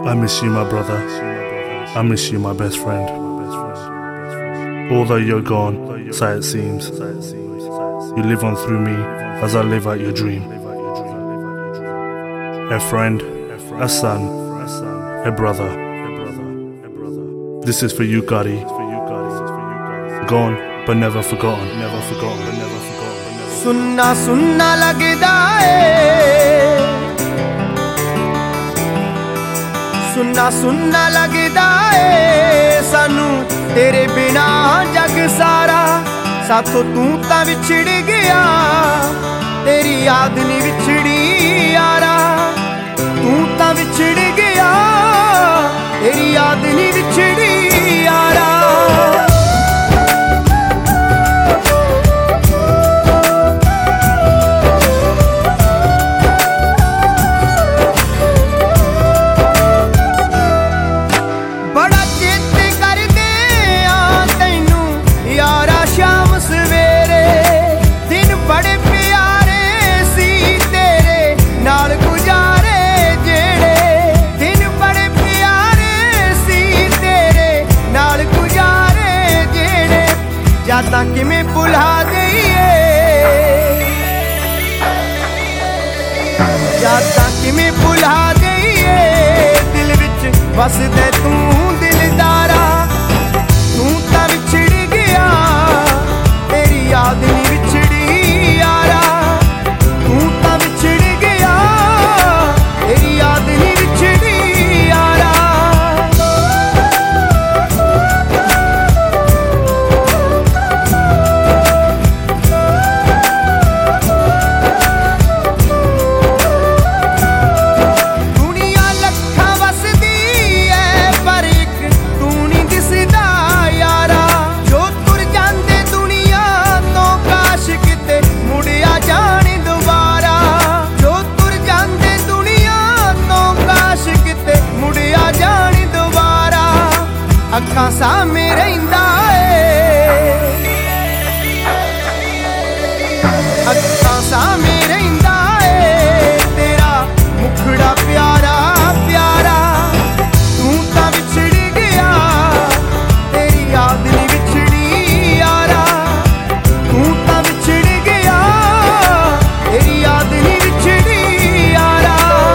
I miss you, my brother. I miss you, my best friend. Although you're gone, so it seems, you live on through me as I live out your dream. A friend, a son, a brother. This is for you, Gotti. Gone but never forgotten. Never forgotten. Never forgotten. सुन्ना सुन्ना लगदा है, सुन्ना सुन्ना लगदा है सानू तेरे बिना जग सारा। साथों तू तां विछड़ गया, तेरी याद नहीं विछड़ी यारा। तू तां विछड़ गया, तेरी याद नहीं विछड़ी यारा। यादां किवें भुला दईए, यादां किवें भुला दईए। दिल विच वसदे तू दिलदारा। तू तां विछड़ गया, तेरी याद नहीं विछड़ी यारा। तू तां विछड़ गया, तेरी याद नहीं विछड़ी यारा। अखां सामे रहिंदा है, अखां सामे रहिंदा है तेरा मुखड़ा प्यारा प्यारा। तू तां विछड़ गया, तेरी याद नहीं विछड़ी यारा। तू तां विछड़ गया, तेरी याद नहीं विछड़ी यारा।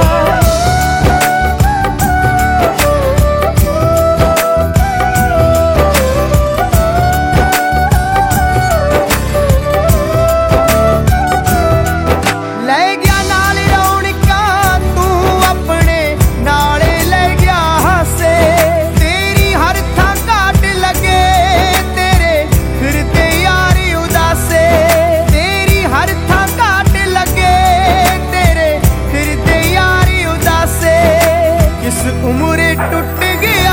उम्र टूट गया,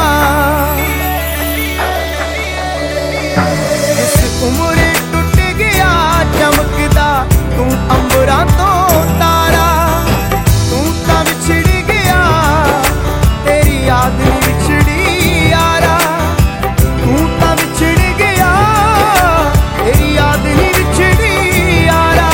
इस उम्र टूट गया। चमकदा तू अंबरां तो तारा। तू तां विछड़ गया, तेरी याद नहीं विछड़ी यारा। तू तां विछड़ गया, तेरी याद नहीं विछड़ी यारा।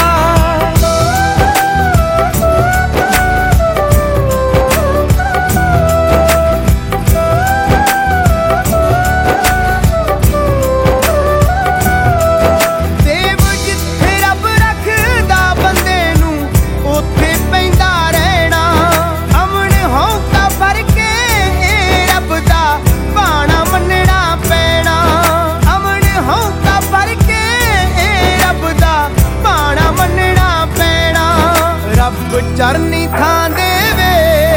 चरनी थां देवे,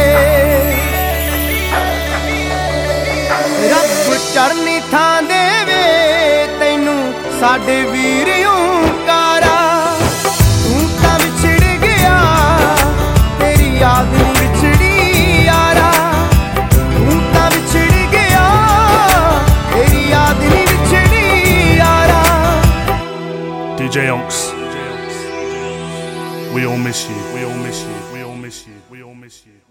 रब चरनी थां देवे तैनू साडे वीर ओंकारा। तू तां विछड़ गया, तेरी याद नहीं विछड़ी यारा। तू तां विछड़ गया, तेरी याद नहीं विछड़ी यारा। DJ Onks, we all miss you. We all miss you. We all miss you. We all miss you.